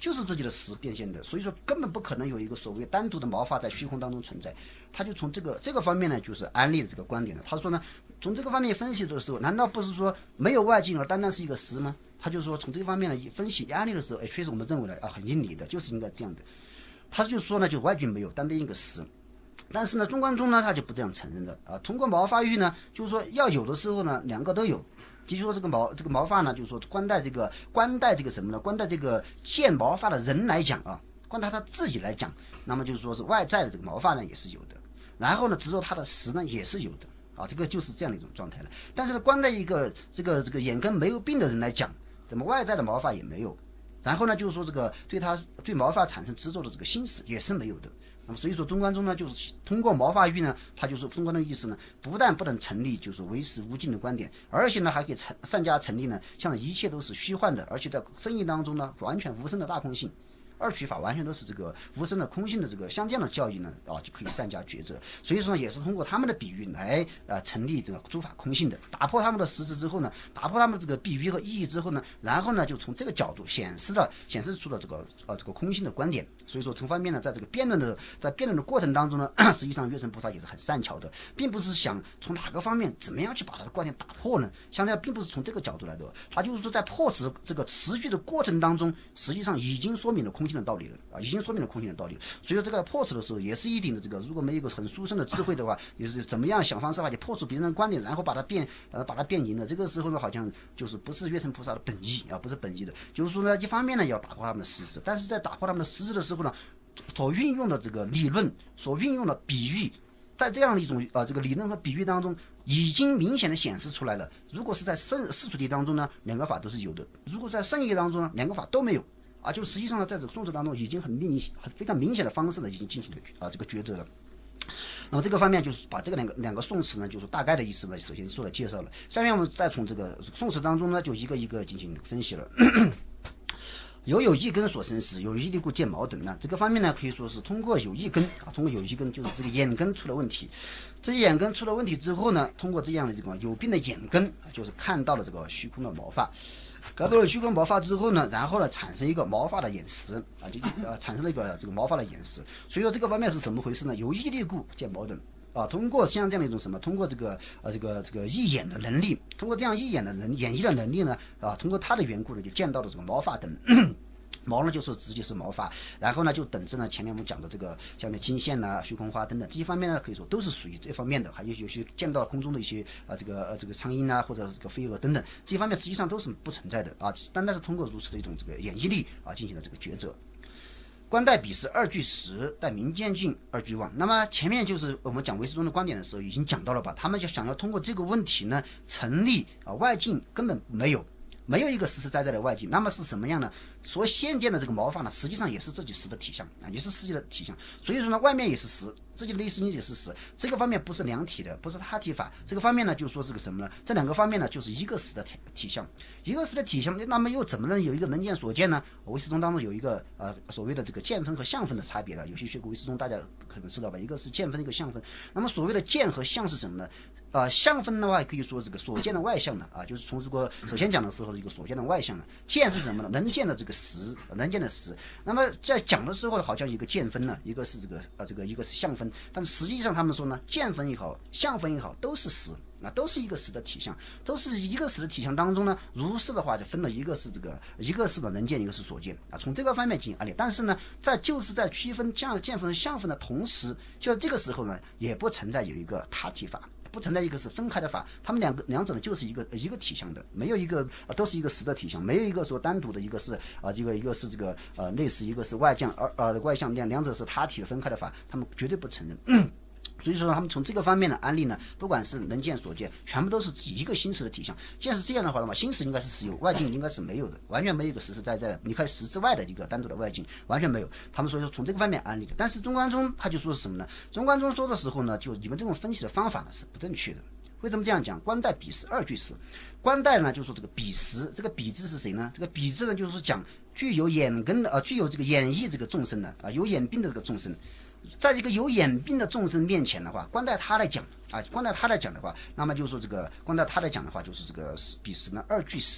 就是自己的实变现的，所以说根本不可能有一个所谓单独的毛发在虚空当中存在。他就从这个这个方面呢，就是安利的这个观点了。他说呢，从这个方面分析的时候，难道不是说没有外境而单单是一个实吗？他就说从这个方面呢分析安利的时候，哎，确实我们认为呢啊很应理的，就是应该这样的。他就说呢，就外境没有，单单一个实。但是呢，中观宗呢他就不这样承认的啊。通过毛发育呢，就是说要有的时候呢，两个都有。就是说这个毛这个毛发呢，就是说关带这个关带这个什么呢？关带这个见毛发的人来讲啊，关带他自己来讲，那么就是说是外在的这个毛发呢也是有的，然后呢，只有他的实呢也是有的啊，这个就是这样的一种状态了。但是呢，关带一个这个这个眼根没有病的人来讲，怎么外在的毛发也没有，然后呢，就是说这个对他对毛发产生执着的这个心识也是没有的。那么所以说中观宗呢，就是通过毛发育呢，他就是中观的意思呢，不但不能成立就是唯实无境的观点，而且呢还可以成善加成立呢，像一切都是虚幻的，而且在生意当中呢，完全无声的大空性。二取法完全都是这个无声的空性的这个相这样的教义呢啊，就可以善加抉择。所以说呢，也是通过他们的比喻来啊成立这个诸法空性的，打破他们的实质之后呢，打破他们的这个比喻和意义之后呢，然后呢就从这个角度显示了显示出了这个呃这个空性的观点。所以说从方面呢，在这个辩论的在辩论的过程当中呢，实际上月神菩萨也是很善巧的，并不是想从哪个方面怎么样去把他的观点打破呢？像这样并不是从这个角度来的，他就是说在破此这个持续的过程当中，实际上已经说明了空性的道理了啊，已经说明了空性的道理。所以说这个破此的时候，也是一定的这个，如果没有一个很殊胜的智慧的话，也是怎么样想方设法去破除别人的观点，然后把它变呃把它变赢的。这个时候呢，好像就是不是月神菩萨的本意啊，不是本意的。就是说呢，一方面呢要打破他们的实质，但是在打破他们的实质的时候呢，所运用的这个理论，所运用的比喻，在这样的一种呃这个理论和比喻当中，已经明显的显示出来了。如果是在世世俗谛当中呢，两个法都是有的；如果在圣义当中呢，两个法都没有啊。就实际上呢，在这个宋词当中，已经很明很非常明显的方式呢，已经进行了啊这个抉择了。那么这个方面就是把这个两个两个宋词呢，就是大概的意思呢，首先说了介绍了。下面我们再从这个宋词当中呢，就一个一个进行分析了。有有一根所生时，有一力故见毛等呢。这个方面呢，可以说是通过有一根啊，通过有一根就是这个眼根出了问题。这眼根出了问题之后呢，通过这样的这个有病的眼根啊，就是看到了这个虚空的毛发，看到了虚空毛发之后呢，然后呢产生一个毛发的眼识啊，就呃产生了一个这个毛发的眼识。所以说这个方面是怎么回事呢？有一力故见毛等。啊，通过像这样的一种什么，通过这个呃这个这个一眼的能力，通过这样一眼的能演绎的能力呢，啊，通过他的缘故呢，就见到了这个毛发等。毛呢就是直接是毛发，然后呢就等着呢前面我们讲的这个像那金线呐、虚空花等等这些方面呢，可以说都是属于这方面的，还有有些见到空中的一些啊这个呃这个苍蝇啊或者这个飞蛾等等这些方面实际上都是不存在的啊，单单是通过如此的一种这个演绎力啊进行了这个抉择。观待彼时二俱实，待明见境二俱妄。那么前面就是我们讲唯识宗的观点的时候已经讲到了吧？他们就想要通过这个问题呢，成立啊外境根本没有。没有一个实实在在的外境，那么是什么样呢？所现见的这个毛发呢，实际上也是自己实的体相啊，也是自己的体相。所以说呢，外面也是实，自己的内心也是实。这个方面不是两体的，不是他体法。这个方面呢，就说是个什么呢？这两个方面呢，就是一个实的体体相，一个实的体相。那么又怎么能有一个能见所见呢？唯识宗当中有一个呃所谓的这个见分和相分的差别了。有些学过唯识宗，大家可能知道吧？一个是见分，一个相分。那么所谓的见和相是什么呢？啊，相分的话可以说这个所见的外相的啊，就是从这个首先讲的时候一个所见的外相的。见是什么呢？能见的这个实，能见的实。那么在讲的时候呢，好像一个见分呢，一个是这个啊这个一个是相分，但实际上他们说呢，见分也好，相分也好，都是实。那都是一个实的体相，都是一个实的体相当中呢，如是的话就分了一个是这个，一个是的能见，一个是所见啊。从这个方面进行案例，但是呢，在就是在区分这样见分和相分的同时，就在这个时候呢，也不存在有一个他体法。不存在一个是分开的法，他们两个两者呢就是一个一个体相的，没有一个、呃、都是一个实的体相，没有一个说单独的一个是啊、呃、这个一个是这个呃内实，一个是外降，而呃外相两两者是他体的分开的法，他们绝对不承认。嗯所以说他们从这个方面的案例呢，不管是能见所见，全部都是一个心识的体相。既然是这样的话的话，心识应该是实有，外境应该是没有的，完全没有一个实实在在的，你看实之外的一个单独的外境，完全没有。他们所以说从这个方面案例的，但是中观宗他就说是什么呢？中观宗说的时候呢，就你们这种分析的方法呢是不正确的。为什么这样讲？观待彼时二俱实，观待呢就是说这个彼时，这个彼字是谁呢？这个彼字呢就是讲具有眼根的啊、呃，具有这个眼翳这个众生的啊、呃，有眼病的这个众生。在一个有眼病的众生面前的话，观待他来讲啊，观待他来讲的话，那么就是说这个观待他来讲的话，就是这个彼时呢二俱实。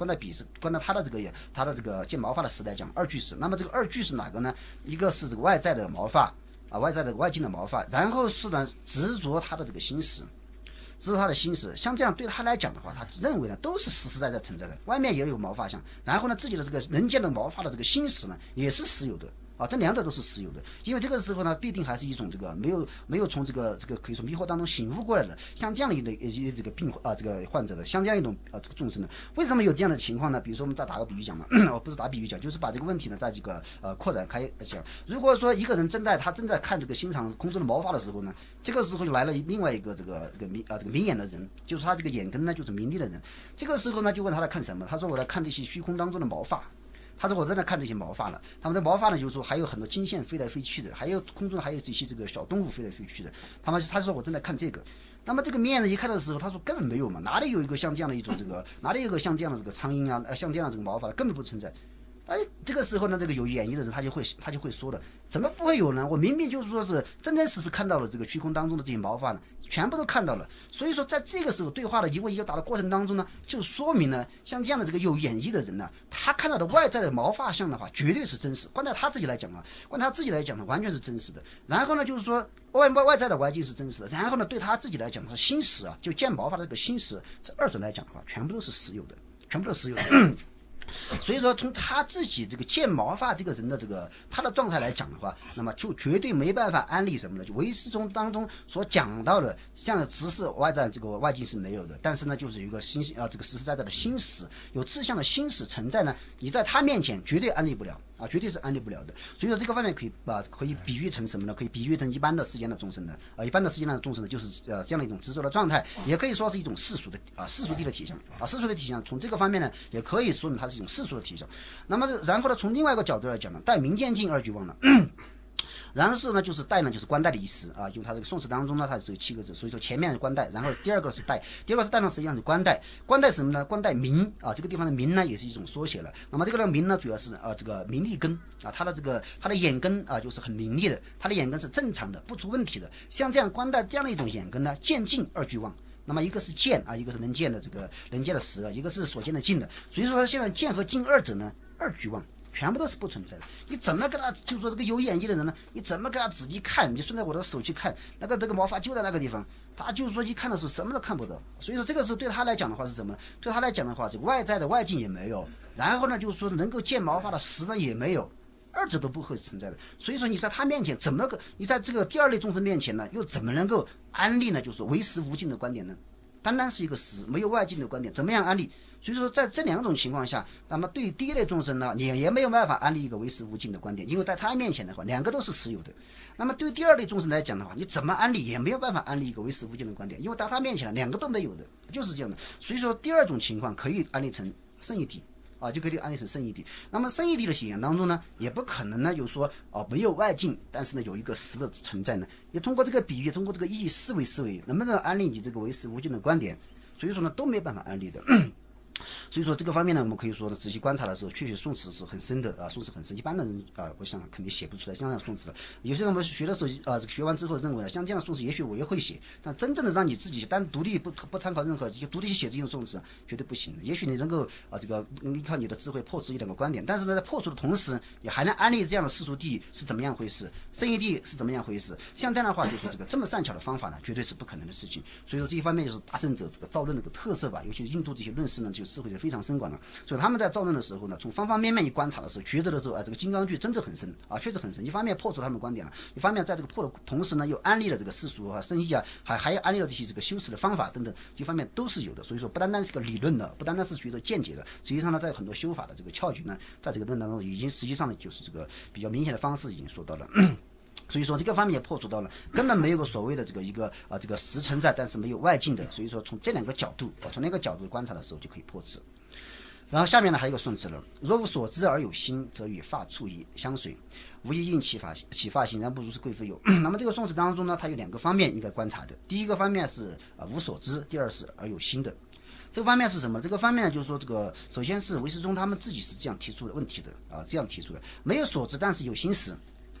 关在笔是关在他的这个他的这个见毛发的时代讲二句式。那么这个二句是哪个呢？一个是这个外在的毛发啊，外在的外境的毛发，然后是呢执着他的这个心识。执着他的心识，像这样对他来讲的话，他认为呢都是实实在在存在的，外面也有毛发像，然后呢自己的这个人间的毛发的这个心识呢也是实有的啊，这两者都是实有的。因为这个时候呢，必定还是一种这个没有没有从这个这个可以说迷惑当中醒悟过来的，像这样的一这个病啊这个患者的，像这样一种啊这个众生呢，为什么有这样的情况呢？比如说我们再打个比喻讲嘛，哦不是打比喻讲，就是把这个问题呢在这个呃扩展开讲。如果说一个人正在他正在看这个欣赏空中的毛发的时候呢，这个时候就来了另外一个这个这个明啊这个明眼的人，就是他这个眼根呢就是明利的人，这个时候呢就问他在看什么？他说我在看这些虚空当中的毛发。他说我正在看这些毛发了，他们的毛发呢，就是说还有很多金线飞来飞去的，还有空中还有这些这个小动物飞来飞去的。他们他说我正在看这个，那么这个面呢一看的时候，他说根本没有嘛，哪里有一个像这样的一种这个，哪里有一个像这样的这个苍蝇啊，呃像这样的这个毛发根本不存在。哎，这个时候呢，这个有演绎的人他就会他就会说了，怎么不会有呢？我明明就是说是真真实实看到了这个虚空当中的这些毛发呢，全部都看到了。所以说，在这个时候对话的一问一答的过程当中呢，就说明呢，像这样的这个有演绎的人呢，他看到的外在的毛发像的话，绝对是真实。关在他自己来讲啊，关他自己来讲呢，完全是真实的。然后呢，就是说外外外在的环境是真实的，然后呢，对他自己来讲呢，心识啊，就见毛发的这个心识，这二者来讲的话，全部都是实有的，全部都是实有的。所以说，从他自己这个见毛发这个人的这个他的状态来讲的话，那么就绝对没办法安利什么呢？就唯识中当中所讲到的，像只是外在这个外境是没有的，但是呢，就是有一个心啊，这个实实在在的心识，有志向的心识存在呢，你在他面前绝对安利不了啊，绝对是安利不了的。所以说这个方面可以把、啊、可以比喻成什么呢？可以比喻成一般的世间的众生呢，啊，一般的世间的众生呢，就是呃这样的一种执着的状态，也可以说是一种世俗的啊世俗谛的体相啊世俗的体相。从这个方面呢，也可以说明它是一种世俗的体相。那么然后呢，从另外一个角度来讲呢，带明见境二句忘了。然后呢，就是带呢，就是官带的意思啊，因为它这个宋词当中呢，它只有七个字，所以说前面是官带，然后第二个是带，第二个是带呢，实际上是官带，官带什么呢？官带明啊，这个地方的明呢，也是一种缩写了。那么这个呢，明呢，主要是啊，这个明利根啊，它的这个它的眼根啊，就是很明利的，它的眼根是正常的，不出问题的。像这样官带这样的一种眼根呢，见境二句忘。那么一个是见啊，一个是能见的这个能见的实啊，一个是所见的境的。所以说，现在见和境二者呢，二句忘。全部都是不存在的。你怎么跟他就说这个有眼睛的人呢？你怎么跟他仔细看？你顺着我的手去看，那个这个毛发就在那个地方，他就是说一看的时候什么都看不到。所以说这个时候对他来讲的话是什么呢？对他来讲的话，这个外在的外境也没有，然后呢就是说能够见毛发的实呢也没有，二者都不会存在的。所以说你在他面前怎么个？你在这个第二类众生面前呢，又怎么能够安利呢？就是唯实无境的观点呢？单单是一个实，没有外境的观点，怎么样安利？所以说，在这两种情况下，那么对于第一类众生呢，你也没有办法安利一个唯实无境的观点，因为在他面前的话，两个都是实有的。那么对于第二类众生来讲的话，你怎么安利也没有办法安利一个唯实无境的观点，因为在他面前呢，两个都没有的，就是这样的。所以说，第二种情况可以安利成圣义谛。啊，就可以安利成圣义谛。那么圣义谛的显现当中呢，也不可能呢，就是说啊没有外境，但是呢有一个实的存在呢。也通过这个比喻，通过这个意义思维思维，能不能安利你这个唯实无境的观点？所以说呢，都没办法安利的。所以说这个方面呢，我们可以说呢，仔细观察的时候，确实宋词是很深的啊，宋词很深。一般的人啊，我想肯定写不出来像这样宋词的。有些人我们学的时候啊，学完之后认为像这样的宋词，也许我也会写，但真正的让你自己单独立不不参考任何，就独立去写这种宋词，绝对不行的。也许你能够啊，这个依靠你的智慧破除一两个观点，但是呢，在破除的同时，你还能安利这样的世俗谛是怎么样回事，圣义谛是怎么样回事。像这样的话，就是这个这么善巧的方法呢，绝对是不可能的事情。所以说这一方面就是大圣者这个造论的一个特色吧，尤其是印度这些论师呢，就智慧就非常深广了。所以他们在造论的时候呢，从方方面面一观察的时候，抉择的时候，啊，这个金刚句真正很深啊，确实很深。一方面破除他们的观点了，一方面在这个破的同时呢，又安利了这个世俗啊、生意啊，还还安利了这些这个修持的方法等等，这方面都是有的。所以说，不单单是个理论的，不单单是学着见解的，实际上呢，在很多修法的这个窍诀呢，在这个论当中，已经实际上呢，就是这个比较明显的方式已经说到了。所以说这个方面也破除到了，根本没有个所谓的这个一个啊这个实存在，但是没有外境的。所以说从这两个角度，啊、从那个角度观察的时候就可以破斥。然后下面呢还有一个宋词了，若无所知而有心，则与发触以相随，无一应其发其发行，然不如是贵妇有。那么这个宋词当中呢，它有两个方面应该观察的。第一个方面是啊无所知，第二是而有心的。这个方面是什么？这个方面呢，就是说这个首先是唯识宗他们自己是这样提出的问题的啊，这样提出的，没有所知，但是有心识。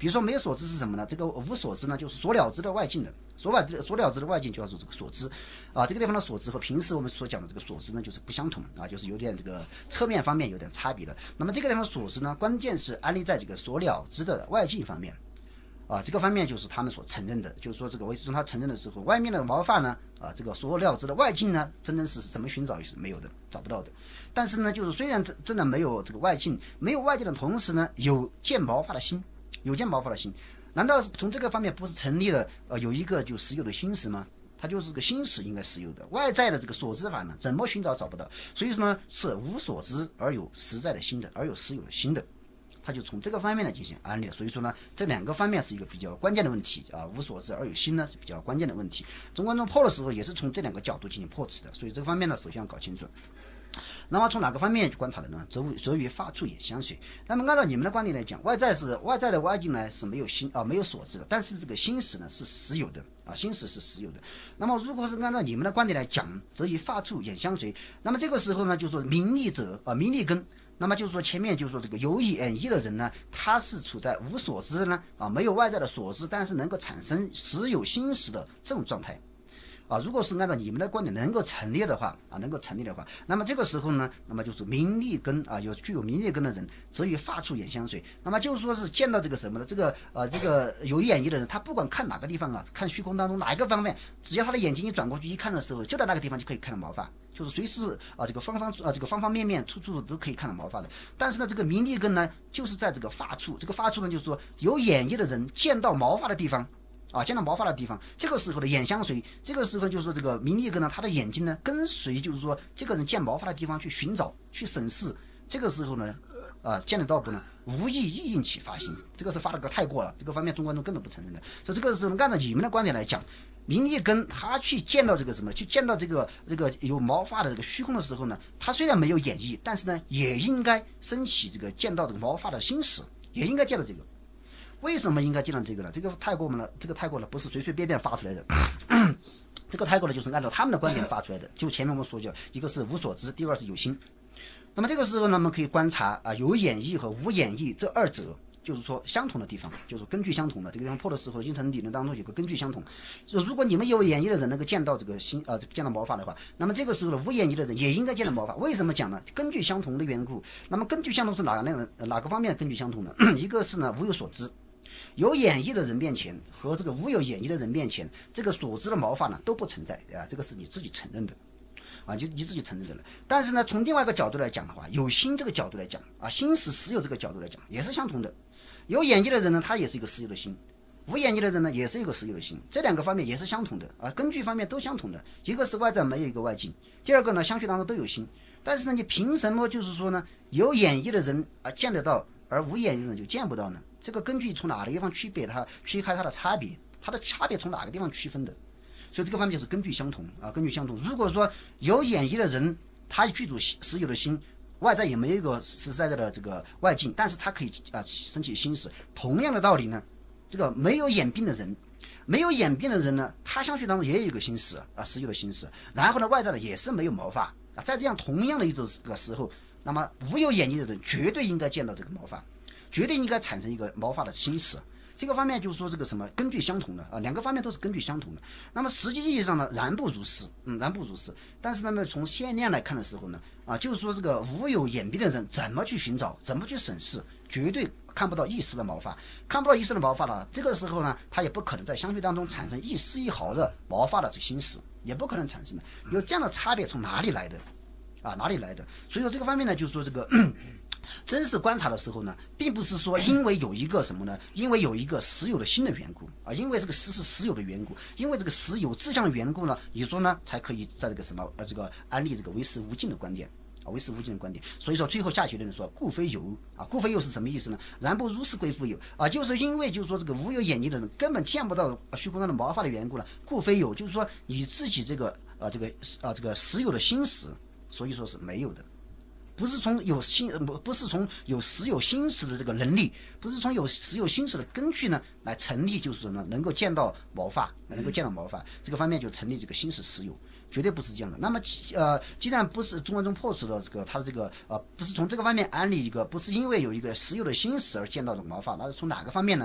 比如说没有所知是什么呢？这个无所知呢，就是所了知的外境的，所了所了知的外境就叫做这个所知啊。这个地方的所知和平时我们所讲的这个所知呢，就是不相同啊，就是有点这个侧面方面有点差别的。那么这个地方的所知呢，关键是安立在这个所了知的外境方面。啊，这个方面就是他们所承认的，就是说这个唯识宗他承认的时候，外面的毛发呢，啊，这个所了知的外境呢，真正是怎么寻找也是没有的，找不到的。但是呢，就是虽然真真的没有这个外境，没有外境的同时呢，有见毛发的心，有见毛发的心，难道从这个方面不是成立了呃有一个就实有的心识吗？它就是个心识应该实有的，外在的这个所知法呢，怎么寻找找不到，所以说呢，是无所知而有实在的心的，而有实有的心的。他就从这个方面来进行安立，所以说呢，这两个方面是一个比较关键的问题啊，无所知而有心呢是比较关键的问题。中观中破的时候也是从这两个角度进行破斥的，所以这个方面呢，首先要搞清楚。那么从哪个方面去观察的呢？则则于发触眼相随。那么按照你们的观点来讲，外在是外在的外境呢是没有心啊没有所知的，但是这个心识呢是实有的啊，心识是实有的。那么如果是按照你们的观点来讲，则于发触眼相随。那么这个时候呢，就说名利者啊名利根。那么就是说，前面就是说这个有眼意的人呢，他是处在无所知呢啊，没有外在的所知，但是能够产生实有心识的这种状态啊。如果是按照你们的观点能够成立的话啊，能够成立的话，那么这个时候呢，那么就是名利根啊，有具有名利根的人，则与发触眼相随。那么就是说是见到这个什么呢？这个呃，这个有眼意的人，他不管看哪个地方啊，看虚空当中哪一个方面，只要他的眼睛一转过去一看的时候，就在那个地方就可以看到毛发。就是随时啊，这个方方啊，这个方方面面、处处都可以看到毛发的。但是呢，这个名利根呢，就是在这个发处，这个发处呢，就是说有眼意的人见到毛发的地方，啊，见到毛发的地方，这个时候的眼相随，这个时候就是说这个名利根呢，他的眼睛呢跟随，就是说这个人见毛发的地方去寻找、去审视。这个时候呢，啊，见得到不呢？无意意应起发心，这个是发了个太过了，这个方面中观中根本不承认的。所以这个时候按照你们的观点来讲。名利根他去见到这个什么，去见到这个这个有毛发的这个虚空的时候呢，他虽然没有眼意，但是呢，也应该升起这个见到这个毛发的心识，也应该见到这个。为什么应该见到这个呢？这个太过了，这个太过了，不是随随便便发出来的。这个太过了，就是按照他们的观点发出来的。就前面我们说叫，一个是无所知，第二是有心。那么这个时候呢，我们可以观察啊，有眼意和无眼意这二者。就是说相同的地方，就是根据相同的这个地方破的时候，应成理论当中有个根据相同。就如果你们有眼意的人能够见到这个心呃见到毛发的话，那么这个时候的无眼意的人也应该见到毛发。为什么讲呢？根据相同的缘故。那么根据相同是哪个哪个方面根据相同呢？一个是呢无有所知，有眼意的人面前和这个无有眼意的人面前，这个所知的毛发呢都不存在啊，这个是你自己承认的。啊，就你自己承认的了。但是呢，从另外一个角度来讲的话，有心这个角度来讲啊，心是实有这个角度来讲，也是相同的。有眼意的人呢，他也是一个实有的心；无眼意的人呢，也是一个实有的心。这两个方面也是相同的啊，根据方面都相同的。一个是外在没有一个外境，第二个呢，相续当中都有心。但是呢，你凭什么就是说呢，有眼意的人啊见得到，而无眼意的人就见不到呢？这个根据从哪个地方区别它，区开它的差别，它的差别从哪个地方区分的？所以这个方面就是根据相同啊，根据相同。如果说有眼意的人，他具足实有的心，外在也没有一个实实在在的这个外境，但是他可以啊升起心识。同样的道理呢，这个没有眼病的人，没有眼病的人呢，他相续当中也有一个心识啊，实有的心识。然后呢，外在的也是没有毛发啊，在这样同样的一种个时候，那么无有眼意的人绝对应该见到这个毛发，绝对应该产生一个毛发的心识。这个方面就是说这个什么根据相同的啊，两个方面都是根据相同的。那么实际意义上呢，然不如是，嗯，然不如是。但是那么从限量来看的时候呢，啊，就是说这个无有眼病的人怎么去寻找，怎么去审视，绝对看不到一丝的毛发，看不到一丝的毛发了。这个时候呢，他也不可能在相续当中产生一丝一毫的毛发的这个心识，也不可能产生的。有这样的差别从哪里来的？啊，哪里来的？所以说这个方面呢，就是说这个。真实观察的时候呢，并不是说因为有一个什么呢？因为有一个实有的心的缘故啊，因为这个实是实有的缘故，因为这个实有志向的缘故呢，你说呢才可以在这个什么呃这个安立这个唯识无尽的观点啊，唯识无尽的观点。所以说最后下结论说，故非有啊，故非有是什么意思呢？然不如是归复有啊，就是因为就是说这个无有眼力的人根本见不到虚空上的毛发的缘故呢，故非有，就是说你自己这个啊这个啊这个实有的心识，所以说是没有的。不是从有心不不是从有实有心识的这个能力，不是从有实有心识的根据呢来成立，就是呢能够见到毛发，能够见到毛发这个方面就成立这个心识实有，绝对不是这样的。那么呃，既然不是中观中破除了这个他的这个呃，不是从这个方面安立一个，不是因为有一个实有的心识而见到的毛发，那是从哪个方面呢？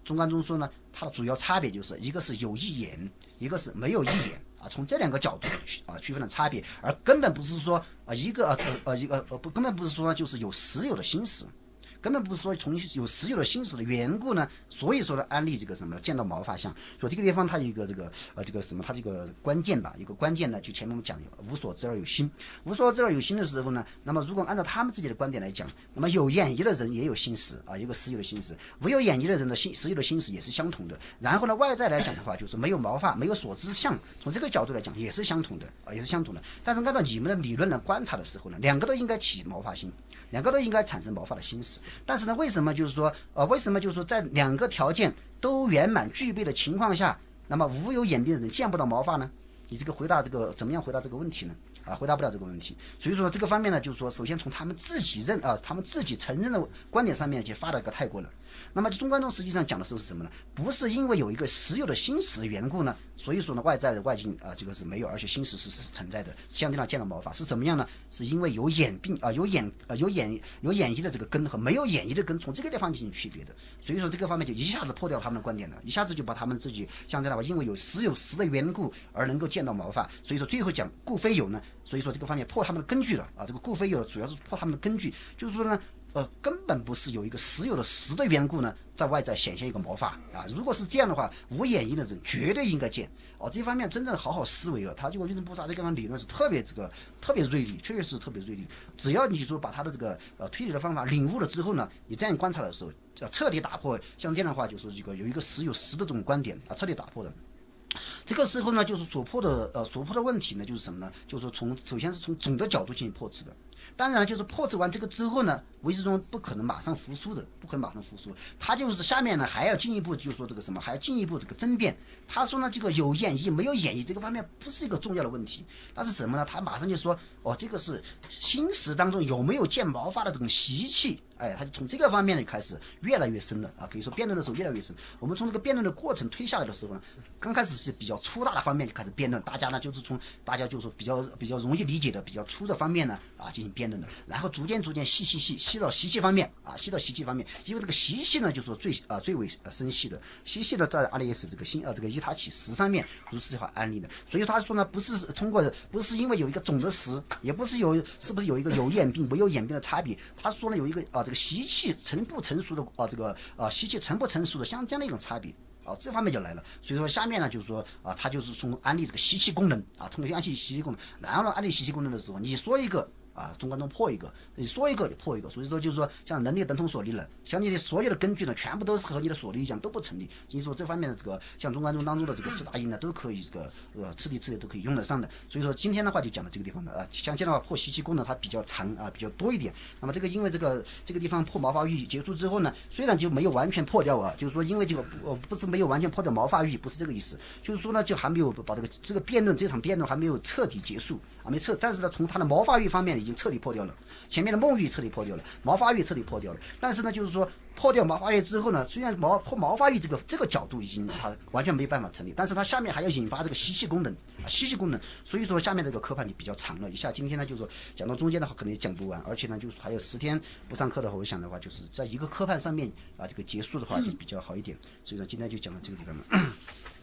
中观中说呢，它的主要差别就是一个是有一眼，一个是没有一眼啊，从这两个角度去啊区分的差别，而根本不是说啊一个呃呃一个呃不根本不是说就是有实有的心识。根本不是说从有实有的心识的缘故呢，所以说呢，安利这个什么见到毛发相，所以这个地方它有一个这个呃这个什么，它这个关键吧，有个关键呢，就前面我们讲无所知而有心，无所知而有心的时候呢，那么如果按照他们自己的观点来讲，那么有眼疑的人也有心识啊，有个实有的心识，无有眼疑的人的心实有的心识也是相同的。然后呢，外在来讲的话，就是没有毛发，没有所知相，从这个角度来讲也是相同的啊，也是相同的。但是按照你们的理论呢，观察的时候呢，两个都应该起毛发心。两个都应该产生毛发的心识，但是呢，为什么就是说，呃，为什么就是说，在两个条件都圆满具备的情况下，那么无有眼病的人见不到毛发呢？你这个回答这个怎么样回答这个问题呢？啊，回答不了这个问题。所以说这个方面呢，就是说，首先从他们自己认啊，他们自己承认的观点上面就发了一个太过了。那么中观中实际上讲的时候是什么呢？不是因为有一个实有的心识的缘故呢，所以说呢外在的外境啊、呃、这个是没有，而且心识是存在的，像这样见到毛发是怎么样呢？是因为有眼病啊、呃，有眼呃有眼有眼翳的这个根和没有眼翳的根，从这个地方进行区别的。所以说这个方面就一下子破掉他们的观点了，一下子就把他们自己像这样的话，因为有实有实的缘故而能够见到毛发，所以说最后讲故非有呢，所以说这个方面破他们的根据了啊，这个故非有主要是破他们的根据，就是说呢。呃，根本不是有一个实有的实的缘故呢，在外在显现一个毛发啊。如果是这样的话，无眼翳的人绝对应该见哦。这方面真正好好思维啊，他这个运生菩萨这个方理论是特别这个特别锐利，确实是特别锐利。只要你说把他的这个呃推理的方法领悟了之后呢，你这样观察的时候，要彻底打破像这样的话，就是这个有一个实有实的这种观点啊，彻底打破的。这个时候呢，就是所破的呃所破的问题呢，就是什么呢？就是说从首先是从总的角度进行破斥的。当然，就是破斥完这个之后呢，唯识宗不可能马上服输的，不可能马上服输。他就是下面呢还要进一步，就是说这个什么，还要进一步这个争辩。他说呢，这个有眼翳没有眼翳这个方面不是一个重要的问题，但是什么呢？他马上就说，哦，这个是心识当中有没有见毛发的这种习气。哎，他就从这个方面呢开始越来越深了啊，可以说辩论的时候越来越深。我们从这个辩论的过程推下来的时候呢，刚开始是比较粗大的方面就开始辩论，大家呢就是从大家就是说比较比较容易理解的比较粗的方面呢啊进行辩论的，然后逐渐逐渐细细细细到习气方面啊，细到习气方面，因为这个习气呢就是说最啊最为深细的，习气的在阿赖耶识这个心啊这个依他起识上面如是化安利的，所以他说呢不是通过不是因为有一个总的识，也不是有是不是有一个有眼病没有眼病的差别，他说呢有一个啊这个习气成不成熟的啊这个啊习气成不成熟的相这样的一种差别。啊，这方面就来了。所以说下面呢，就是说啊，他就是从安利这个习气功能啊，通过安利习气功能，然后呢，安利习气功能的时候，你说一个啊，中观中破一个，你说一个就破一个。所以说就是说，像能力等同所力了，像你的所有的根据呢，全部都是和你的所力一样，都不成立。所以说这方面的这个像中观中当中的这个四大因呢，都可以这个呃次第次第都可以用得上的。所以说今天的话就讲到这个地方了啊，像这样的话破习气功能它比较长啊，比较多一点。那么这个因为这个这个地方破毛发欲结束之后呢，虽然就没有完全破掉啊，就是说因为这个呃不是没有完全破掉毛发欲，不是这个意思，就是说呢就还没有把这个这个辩论这场辩论还没有彻底结束啊，没彻，但是呢从它的毛发欲方面已经彻底破掉了。前面的梦欲彻底破掉了，毛发欲彻底破掉了，但是呢，就是说破掉毛发欲之后呢，虽然毛破毛发欲这个这个角度已经它完全没办法成立，但是它下面还要引发这个习气功能啊，习气功能，所以说下面这个课盘就比较长了一下。今天呢，就是说讲到中间的话，可能也讲不完，而且呢，就是还有十天不上课的话，我想的话，就是在一个课盘上面啊，这个结束的话就比较好一点。所以说今天就讲到这个地方了。